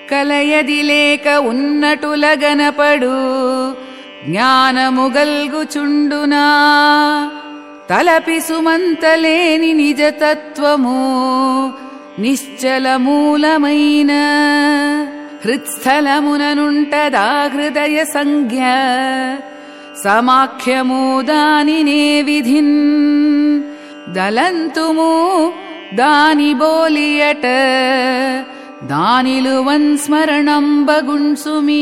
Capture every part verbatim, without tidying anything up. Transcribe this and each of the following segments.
కలయదిలేక ఉన్నటుల గనపడు జ్ఞానముగల్గుచుండునా తలపి సుమంతలేని నిజతత్వము నిశ్చలమూలమైన హృత్స్థలముననుంటదా హృదయ సంజ్ఞ సమాఖ్యము దానినే విధిన్ దలంతుము దాని బోలియట దానిలువన్ స్మరణంబగుణ్సుమీ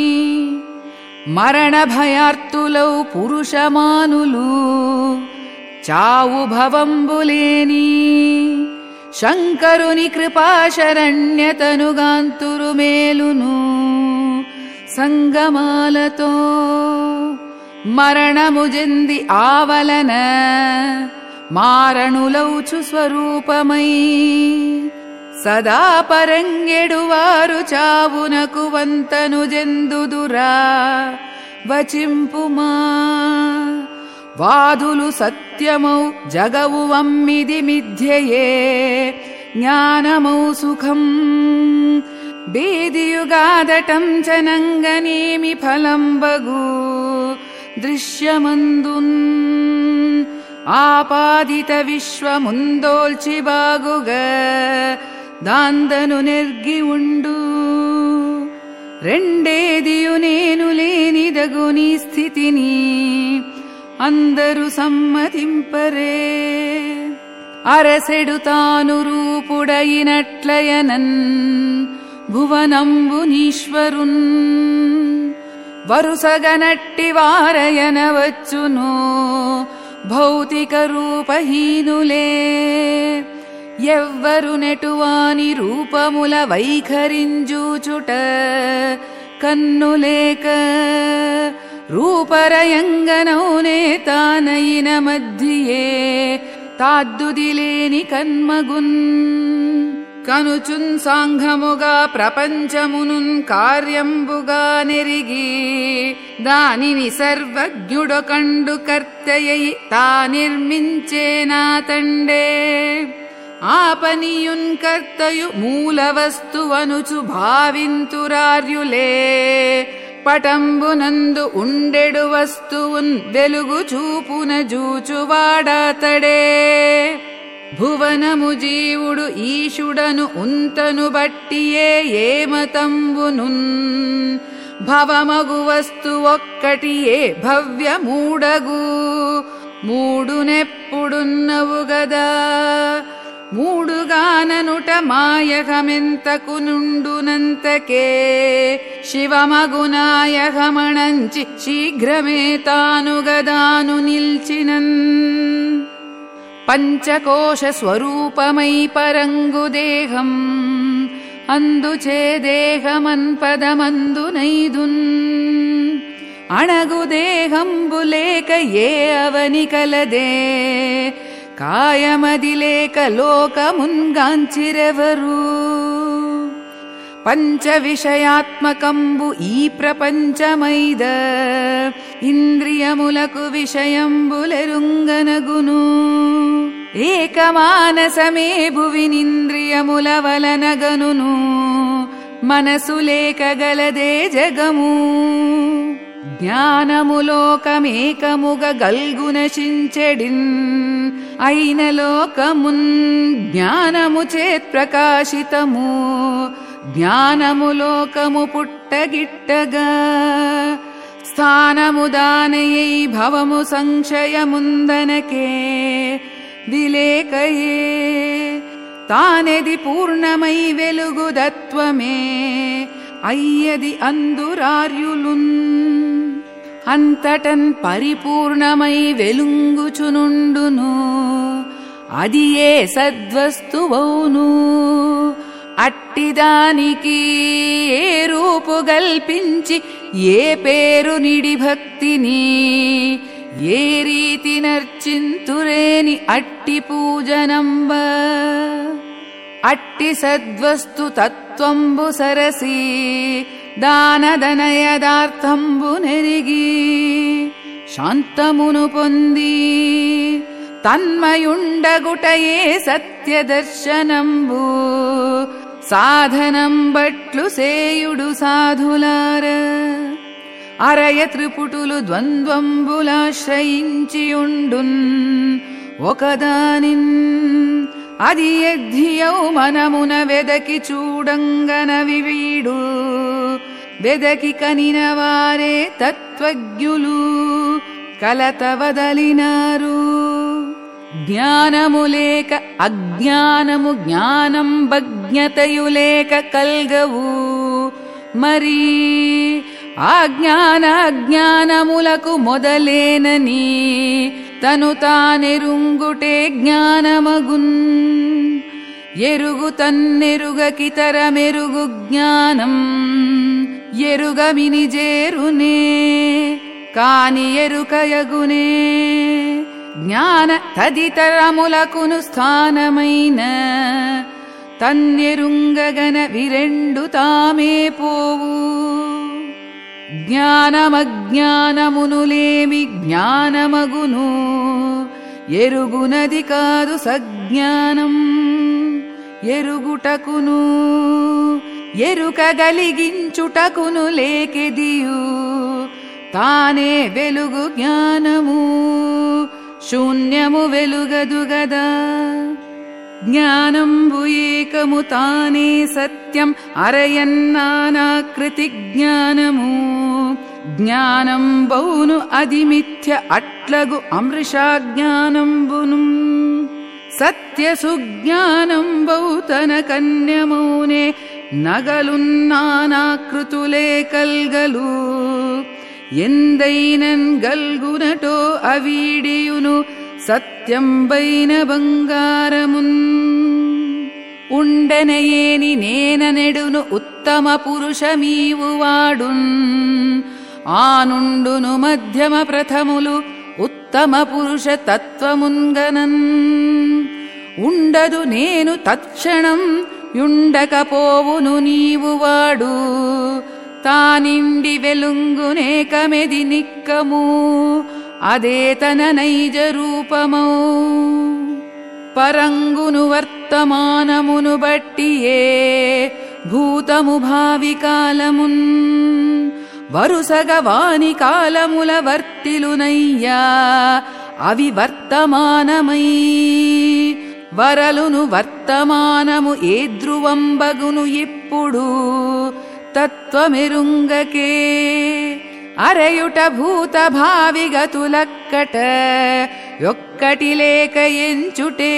మరణ భయార్తులౌ పురుషమానులు చావు భవంబులేని శంకరుని కృపాశరణ్యతనుగాంతురు మేలును సంగమాలతో మరణము జంది ఆవలన మారణులౌచు స్వరూపమై సదా పరంగెడువారు చావునకు వంతను జందుదురా వచింపుమా వాదులు సత్యమౌ జగవు వమ్మిది మిథ్యయే జ్ఞానమౌ సుఖం బేదియుగాదటం చనంగనేమి ఫలంబగు దృశ్యమందున్ ఆపాదిత విశ్వముందోల్చి బాగుగా దాందను నెర్గి ఉండు రెండేదియు నేను లేనిదగు నీ స్థితిని అందరు సమ్మతింపరే అరసెడు తాను రూపుడయినట్లయనన్ భువనంబునీశ్వరున్ వరుసగనట్టి వారయనవచ్చును భౌతిక రూపహీనులే ఎవ్వరు నెటువాని రూపముల వైఖరింజూచుట కన్నులేక రూపరయంగనౌనే తానయిన మధ్యయే తాద్దుదిలేని కన్మగున్ కనుచున్ సాంఘముగా ప్రపంచమునున్ కార్యంబుగా నెరిగి దానిని సర్వజ్ఞుడొకండు కర్తయై తా నిర్మించేనా తండే ఆపనియున్ కర్తయు మూల వస్తువనుచు భావింతురార్యులే పటంబునందు ఉండెడు వస్తువున్ వెలుగు చూపున జూచువాడాతడే భువనము జీవుడు ఈశుడను ఉంతను బట్టియే ఏమతంబునున్ భవమగు వస్తు ఒక్కటియే భవ్యమూడగు మూడునెప్పుడున్నవు గదా మూడుగాననుట మాయకమెంతకు నుండునంతకే శివమగునాయకమణంచి శీఘ్రమే తాను గదాను నిల్చినన్ పంచకోశ స్వరూపమై పరంగు దేహం అందుచే దేహమన్ పదమందునైదున్ అణగు దేహంబులేక ఏ అవని కలదే కాయమదిలేక లోకమున్గాంచిరెవరు పంచ విషయాత్మకంబు ఈ ప్రపంచమైద ఇంద్రియములకు విషయంబులెరుంగనగును ఏకమానసమే భువినింద్రియముల వలనగనును మనసు లేక గలదే జగము జ్ఞానములోకమేకముగ గల్గునశించెడిన్ అయిన లోకమున్ జ్ఞానము చేత్ ప్రకాశితము జ్ఞానము లోకము పుట్టగిట్టగా స్థానము దానయై భవము సంశయముందనకే విలేకయే తానెది పూర్ణమై వెలుగుదత్వమే అయ్యది అందురార్యులున్ అంతటన్ పరిపూర్ణమై వెలుంగుచునుండును అది ఏ సద్వస్తువౌను అట్టిదానికి ఏ రూపు గల్పించి ఏ పేరు నిడి భక్తిని ఏ రీతి నర్చింతురేని అట్టి పూజనంబ అట్టి సద్వస్తు తత్వంబు సరసి దానదనయదార్థంబు నెరిగి శాంతమును పొంది తన్మయుండగుటయే సత్యదర్శనంబు సాధనం బట్లు సేయుడు సాధులార అరయ త్రిపుటులు ద్వంద్వంబులాశ్రయించియుండున్ ఒకదానిన్ అది ఎద్ధియౌ మనమున వెదకి చూడంగన వివీడు వెదకి కనిన వారే తత్వజ్ఞులు కలత వదలినారు. జ్ఞానము లేక అజ్ఞానము జ్ఞానం భజ్ఞతయులేక కల్గవు మరి ఆ జ్ఞాన అజ్ఞానములకు మొదలేనని తను తానెరుంగుటే జ్ఞానమగున్. ఎరుగు తన్నెరుగకితర మెరుగు జ్ఞానం ఎరుగమిని జేరునే కాని ఎరుకయగునే. జ్ఞాన తదితరములకును స్థానమైన తన్నెరుంగగన విరెండు తామే పోవు. జ్ఞానమజ్ఞానమునులేమి జ్ఞానమగును ఎరుగునది కాదు సజ్ఞానం. ఎరుగుటకును ఎరుకగలిగించుటకును లేకెదియు తానే వెలుగు జ్ఞానము శూన్యము వెలుగదు గదా. జ్ఞానంబు ఏకము తానే సత్యం అరయన్నానాకృతి జ్ఞానము. జ్ఞానం బౌను అది మిథ్య అట్లగు అమృషా జ్ఞానంబును. సత్య సుజ్ఞానం బౌతన కన్యమౌనే నగలున్నానాకృతులే కల్గలు. ఎందైనన్ గల్గునటో అవీడియును సత్యంబైన బంగారమున్. ఉండెనయేని నేననెడును ఉత్తమ పురుషమీవు వాడున్. ఆనుండును మధ్యమ ప్రథములు ఉత్తమ పురుష తత్వముంగనన్. ఉండదు నేను తత్క్షణం యుండకపోవును నీవు వాడు. తానిండి వెలుంగునేకమెది నిక్కము అదే తన నైజ రూపమౌ. పరంగును వర్తమానమును బట్టియే భూతము భావి కాలమున్. వరుసగ వాని కాలముల వర్తిలునయ్యా అవి వర్తమానమై. వరలును వర్తమానము ఏ ధ్రువంబగును ఇప్పుడు తత్వమెరుంగకే. అరయుట భూత భావిగతులక్కట ఒక్కటి లేక ఎంచుటే.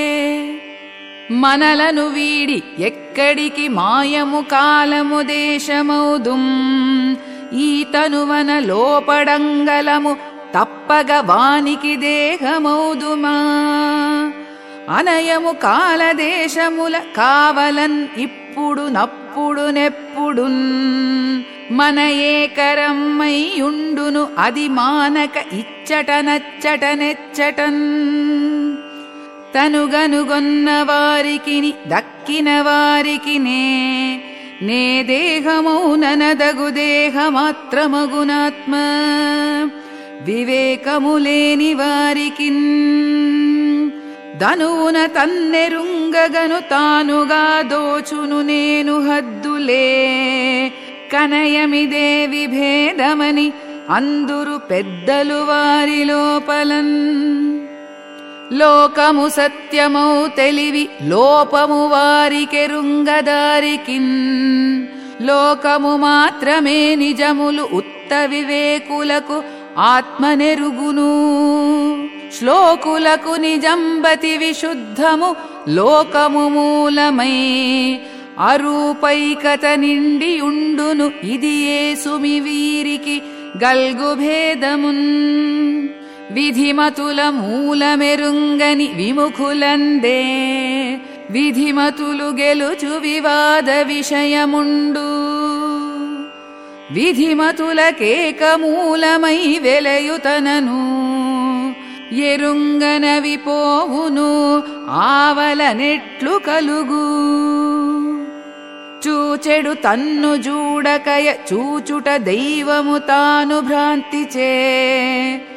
మనలను వీడి ఎక్కడికి మాయము కాలము దేశమౌదుం. ఈ తనువన లోపడంగలము తప్పగ వానికి దేహమౌదుమా. అనయము కాలదేశముల కావలన్ ఇప్పుడు నప్పుడు నెప్పుడున్. మన ఏకరమ్మై ఉండును అది మానక ఇచ్చట నచ్చట నెచ్చటన్. తనుగనుగొన్న వారికిని దక్కిన వారికినే నే దేహమౌననదగు దేహమాత్రమగునాత్మ. వివేకములేని వారికిన్ ధనువున తన్నెరుంగగను తానుగా దోచును నేను హద్దులే. కనయమిదే విభేదమని అందురు పెద్దలు వారి లోపలన్. లోకము సత్యమౌ తెలివి లోపము వారికెరుంగదారికిన్. లోకము మాత్రమే నిజములు ఉత్త వివేకులకు ఆత్మనెరుగును. శ్లోకులకు నిజంబతి విశుద్ధము లోకము మూలమై. అరూపైకత నిండి ఉండును ఇది ఏసుమి వీరికి గల్గు భేదమున్. విధిమతుల మూలమెరుంగని విముఖులందే విధిమతులు గెలుచు వివాద విషయముండు. విధిమతులకేక మూలమై వెలయుతనను ఎరుంగనవి పోవును ఆవలనెట్లు కలుగు. చూచెడు తన్ను జూడకయ చూచుట దైవము తాను భ్రాంతిచే.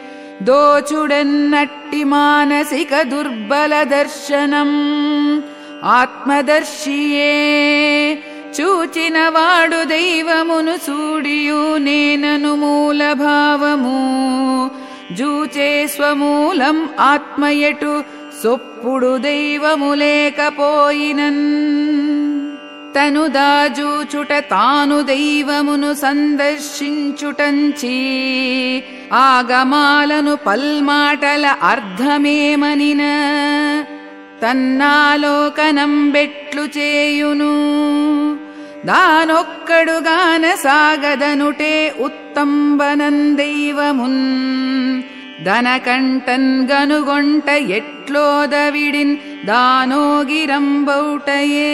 దోచుడన్నట్టి మానసిక దుర్బల దర్శనం ఆత్మదర్శియే చూచినవాడు దైవమును సూడియు నేనను మూలభావము జూచే స్వమూలం ఆత్మయటు సొప్పుడు దైవము లేకపోయినన్ తను దాజూచుట తాను దైవమును సందర్శించుటంచి ఆగమాలను పల్మాటల అర్థమేమనిన తన్నాలోకనం బెట్లు చేయును దానొక్కడుగాన సాగదనుటే ఉత్తంబనం దైవమున్ దనకంటన్ గనుగొంట ఎట్లోదవిడిన్ దానోగిరంబౌటయే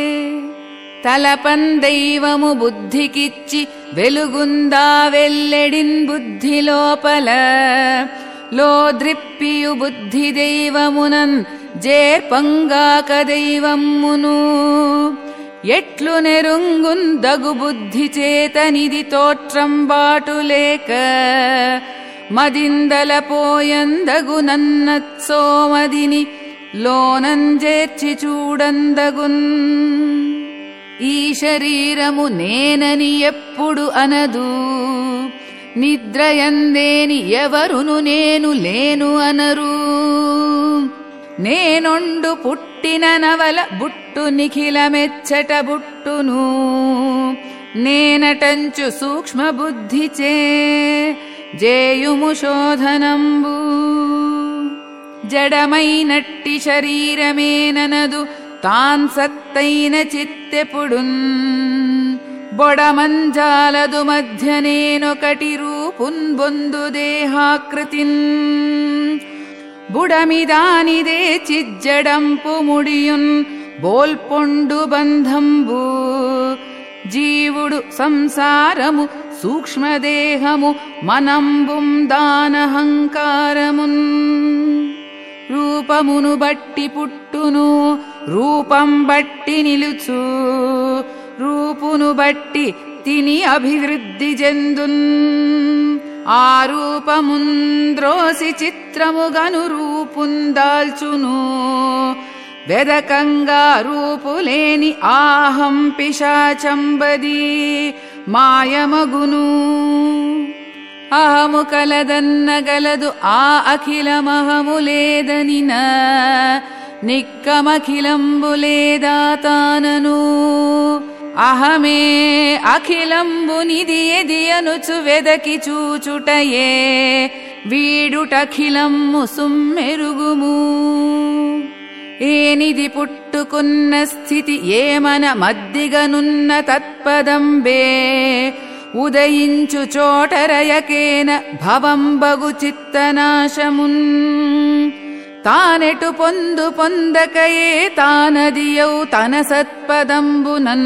తలపన్ దైవము బుద్ధికిచ్చి వెలుగుందా వెల్లెడిన్ బుద్ధి లోపల లోద్రిప్పియు బుద్ధి దైవమునన్ జేర్పంగాక దైవమ్మును ఎట్లు నెరుంగుందగు బుద్ధి చేతనిది తోట్రం బాటులేక మదిందల పోయందగు నన్నత్సోమదిని లోనంజేర్చి చూడందగున్ ఈ శరీరము నేనని ఎప్పుడు అనదు నిద్రయందేని ఎవరును నేను లేను అనరు నేనొండు పుట్టిన నవల బుట్టు నిఖిలమెచ్చట బుట్టును నేనటంచు సూక్ష్మ బుద్ధిచే జేయుము శోధనంబు జడమైనట్టి శరీరమేననదు తాన్ సత్తైన చిత్తెపుడున్ బొడమంజాలదు మధ్య నేనొకటి రూపున్ బొందు దేహాకృతిన్ బుడమిదానిదే చిజ్జడంపు ముడియున్ బోల్పొండు బంధంబు జీవుడు సంసారము సూక్ష్మదేహము మనంబుం దానహంకారమున్ రూపమును బట్టి పుట్టును రూపం బట్టి నిలుచు రూపును బట్టి తిని అభివృద్ధి చెందున్ ఆ రూపముంద్రోసి చిత్రముగను రూపుందాల్చును వెదకంగా రూపులేని ఆహం పిశాచంబది మాయమగును అహము కలదన్నగలదు ఆ అఖిలమహము లేదనిన నిక్కమఖిలంబు లేదా తానను అహమే అఖిలంబునిది ఎది అనుచు వెదకి చూచుటయే వీడుటఖిలమ్ము సుమ్మెరుగుము ఏనిది పుట్టుకున్న స్థితి ఏమన మద్దిగనున్న తత్పదంబే ఉదయించు చోటరయకేన భవంబగు చిత్తనాశమున్ తానెటు పొందు పొందకయే తానదియౌ తన సత్పదంబునన్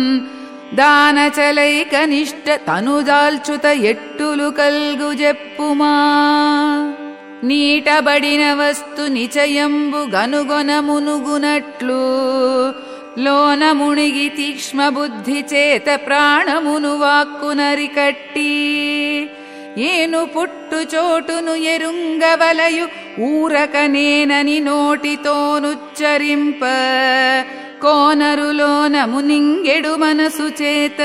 దానచలైక నిష్ట తనుదాల్చుత ఎట్టులు కల్గు జెప్పుమా నీటబడిన వస్తు నిచయంబు గనుగొన మునుగునట్లు లోన మునిగి తీక్ష్మ బుద్ధి చేత ప్రాణమును వాక్కునరికట్టి ఏను పుట్టు చోటును ఎరుంగవలయు ఊరక నేనని నోటితోనుచ్చరింప కోనరులోన మునింగెడు మనసు చేత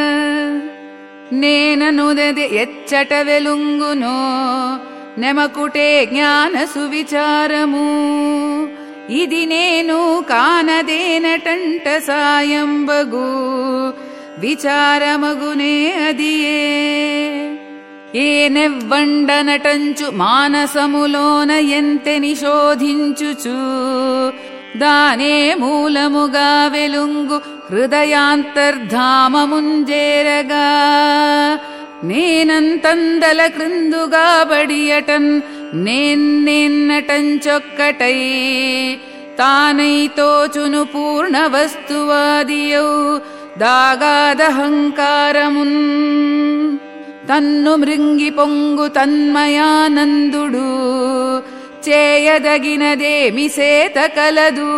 నేననుదె ఎచ్చట వెలుంగునో నెమకుటే జ్ఞాన సువిచారము ఇది నేను కానదేనటంట సాయంబగు విచారమగునే అదియే ఏనెవ్వండనటంచు మానసములోన ఎంతె నిశోధించుచు దానే మూలముగా వెలుంగు హృదయాంతర్ధామముంజేరగా నేనంతందల క్రిందుగా బడియటన్ నేన్నెన్నటంచొక్కటై తానై తోచును పూర్ణ వస్తువాదియౌ దాగాదహంకారమున్ తన్ను మృంగి పొంగు తన్మయానందుడు చేయదగినదేమి సేత కలదు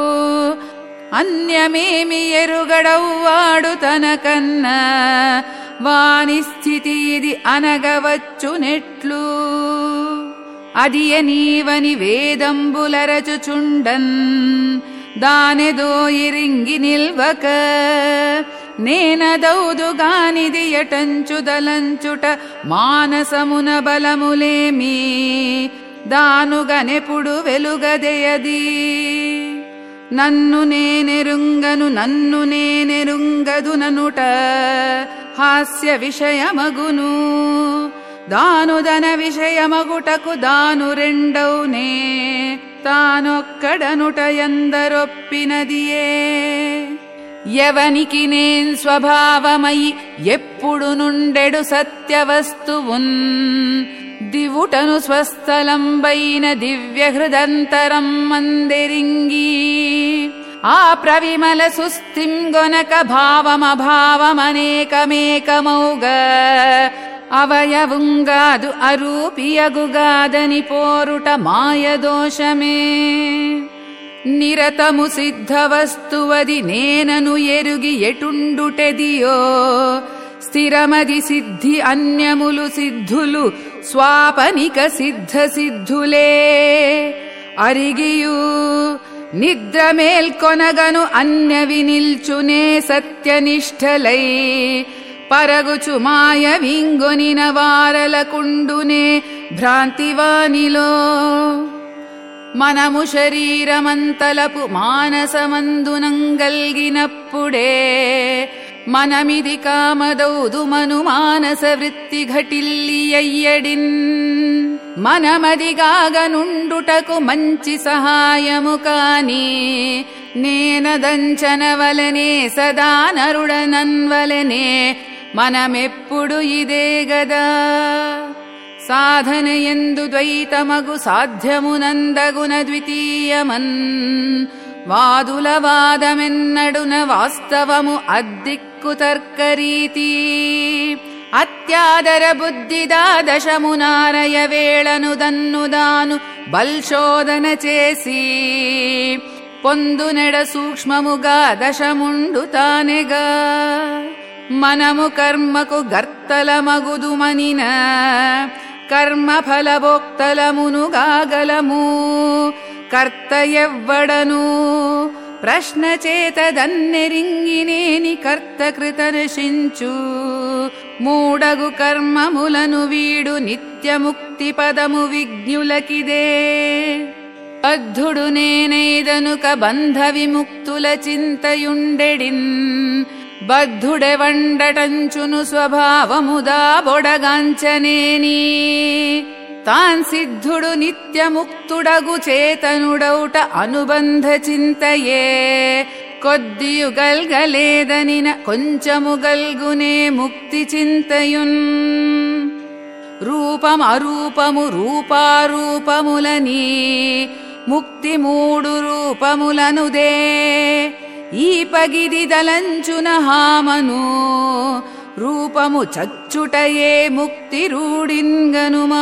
అన్యమేమి ఎరుగడవ్వాడు తనకన్నా వాని స్థితి ఇది అనగవచ్చునెట్లు అదియ నీవని వేదంబులరచుచుండన్ దానెదోయిరింగి నిల్వక నేనదౌదు గానిది ఎటంచుదలంచుట మానసమున బలములేమి దానుగనెప్పుడు వెలుగదెయది నన్ను నేనెరుంగను నన్ను నేనెరుంగదు ననుట హాస్య విషయమగును దానుదన విషయమగుటకు దాను రెండౌనే తానొక్కడనుట ఎందరొప్పినదియే ఎవనికి నేన్ స్వభావమై ఎప్పుడు నుండెడు సత్యవస్తువున్ దివుటను స్వస్థలంబైన దివ్య హృదంతరం మందెరింగి ఆ ప్రవిమల సుస్థింగొనక భావమభావమనేకమేకమౌగ అవయవుంగాదు అరూపియగుగాదని పోరుట మాయదోషమే నిరతము సిద్ధవస్తువది నేనను ఎరుగి ఎటుండుటెదియో స్థిరమది సిద్ధి అన్యములు సిద్ధులు స్వాపనిక సిద్ధ సిద్ధులే అరిగియు నిద్ర మేల్కొనగను అన్యవి నిల్చునే సత్యనిష్టలై పరగుచు మాయ వింగొనిన వారలకుండునే భ్రాంతివానిలో మనము శరీరమంతలపు మానసమందునంగల్గినప్పుడే మనమిది కామదౌదు మను మానస వృత్తి ఘటిల్లియయ్యడిన్ మనమదిగాగనుండుటకు మంచి సహాయము కాని నేనదంచనవలనే సదా నరుడనన్వలనే మనమెప్పుడు ఇదే గదా సాధనయందు ద్వైతమగు సాధ్యమునందగున ద్వితీయమన్ వాదుల వాదమెన్నడున వాస్తవము అద్దిక్కు తర్కరీతి అత్యాదర బుద్ధిదా దశమునారయ వేళను దన్నుదాను బల్శోధన చేసి పొందునెడ సూక్ష్మముగా దశముండు తానెగా మనము కర్మకు గర్తలమగుదుమనిన కర్మ ఫలభోక్తలమునుగాగలము కర్త ఎవ్వడను ప్రశ్న చేతదన్నెరింగినేని కర్త కృతనశించు మూడగు కర్మములను వీడు నిత్యముక్తి పదము విజ్ఞులకిదే బద్ధుడు నేనైదనుక బంధ విముక్తుల చింతయుండెడిన్ బద్ధుడెవండటంచును స్వభావముదా బొడగాంచనేని తాన్ సిద్ధుడు నిత్యముక్తుడగు చేతనుడౌట అనుబంధ చింతయే కొద్దియుగల్గలేదనిన కొంచెము గల్గునే ముక్తి చింతయున్ రూపం అరూపము రూపారూపములని ముక్తి మూడు రూపములనుదే ఈ పగిది దలంచున హామను రూపము చచ్చుటయే ముక్తి రూఢింగనుమా